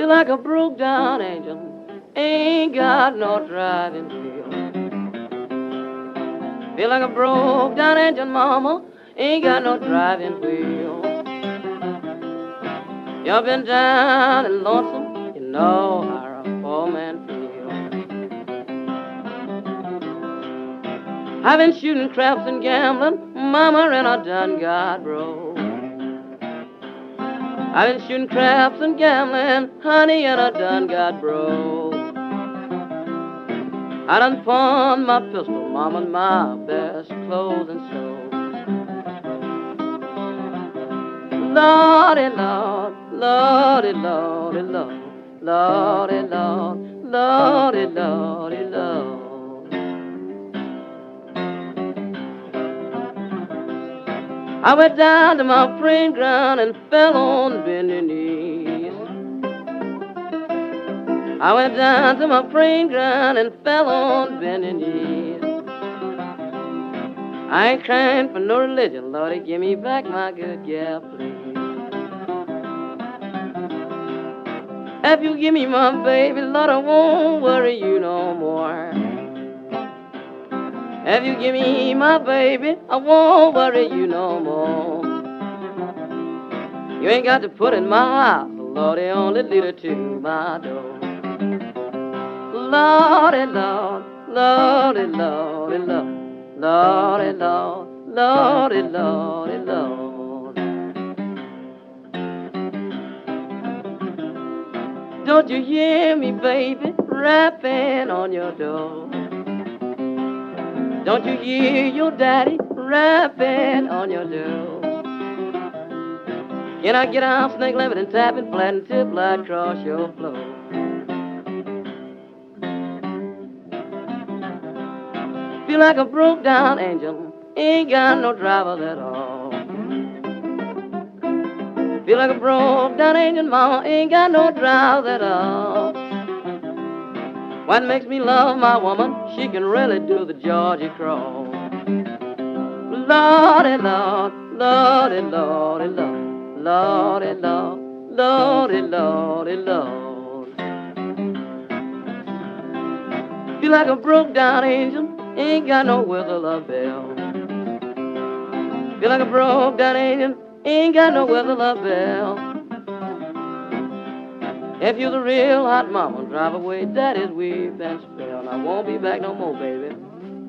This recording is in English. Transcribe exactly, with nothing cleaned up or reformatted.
like a broke down engine, ain't got no driving wheel. Feel like a broke down engine, mama, ain't got no driving wheel. You've been down and lonesome, you know how a poor man feels. I've been shooting craps and gambling, mama, and I done got broke. I've been shooting craps and gambling, honey, and I done got broke. I done pawned my pistol, mama, and my best clothes and so. Lordy, Lord, Lordy, Lordy, Lord, Lordy, Lord, Lordy, Lordy, Lord. I went down to my praying ground and fell on bending knees. I went down to my praying ground and fell on bending knees. I ain't crying for no religion, Lordy, give me back my good gal, please. If you give me my baby, Lord, I won't worry you no more. If you give me my baby, I won't worry you no more. You ain't got to put in my house, Lordy, only lead her to my door. Lordy, Lord, Lordy, Lordy, Lord, Lordy, Lord, Lordy, Lordy, Lord. Don't you hear me, baby, rapping on your door? Don't you hear your daddy rapping on your door? Can I get out, snake lemon and tapping, flat and tip light across your floor? Feel like a broke down engine, ain't got no driver at all. Feel like a broke down engine, mama, ain't got no driver at all. What makes me love my woman? She can really do the Georgia crawl. Lordy, Lord, Lordy, Lordy, Lord, Lordy, Lord, Lordy, Lordy, Lord. Feel like a broke down angel, ain't got no whistle or bell. Feel like a broke down angel, ain't got no whistle or bell. If you're the real hot mama, drive away daddy's weep and spell. I won't be back no more, baby.